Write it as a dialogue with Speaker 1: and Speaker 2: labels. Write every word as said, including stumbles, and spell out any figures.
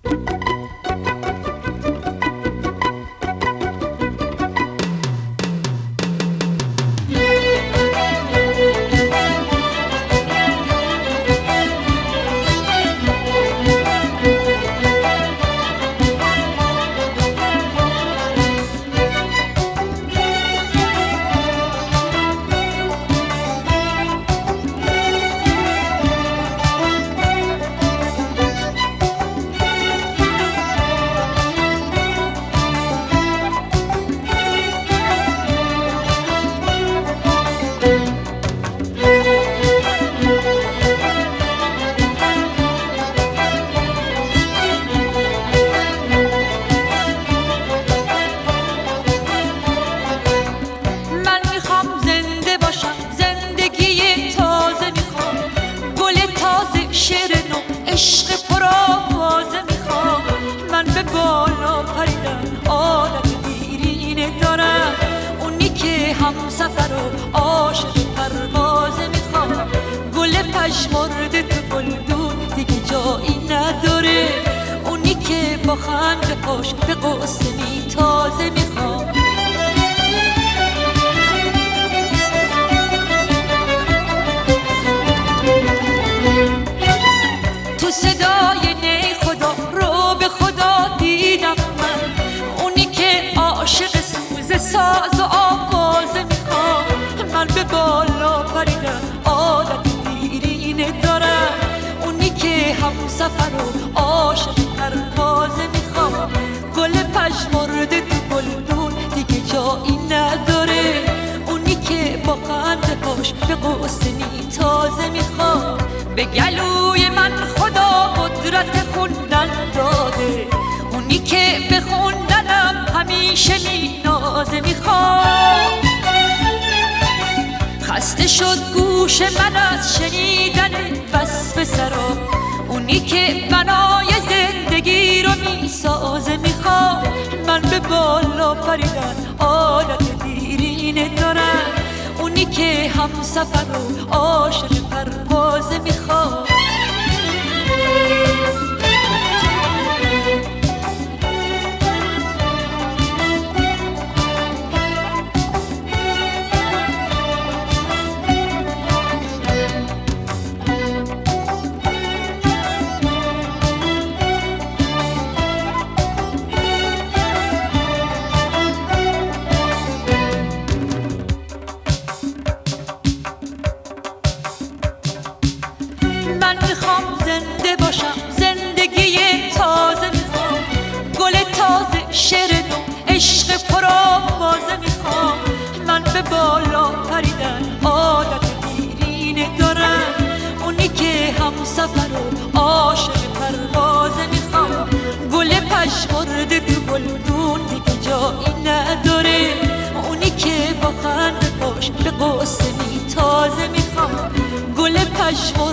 Speaker 1: عشق پرآوازه میخوام. من به بالا پریدن عادت دیرینه دارم، اونی که هم سفر و عاشق پروازه میخوام. گل پژمرده تو گلدون دیگه جایی نداره، اونی که با خنده پاش به قصه میتازه میخوام. تو صدای نی خدا رو به خدا دیدم من، اونی که عاشق سوز ساز و آوازه میخوام. من به بالا پریدن عادت دیرینه دارم، اونی که هم سفر و عاشق پروازه میخوام. گل پژمرده تو گلدون دیگه جایی نداره، اونی که با خنده پاش به قصه تازه میخوام. به گلوی من خدا قدرت خوندن داده، اونی که به خوندنم همیشه مینازه میخوام. خسته شد گوش من از شنیدن وصف سرا، اونی که بنای زندگی رو میسازه میخوام. من به بالا پریدن عادت دیرینه دارم، اونی که هم سفر و عاشق پروازه میخوام. من میخوام زنده باشم، زندگی تازه میخوام. گل تازه شعر نو عشق پرآوازه میخوام. من به بالا پریدن عادت دیرینه دارم، اونی که هم سفر و عاشق پروازه میخوام. گل پژمرده تو گلدون دیگه جایی نداره، اونی که با خنده پاش به قصه تازه میخوام. گل پژمرده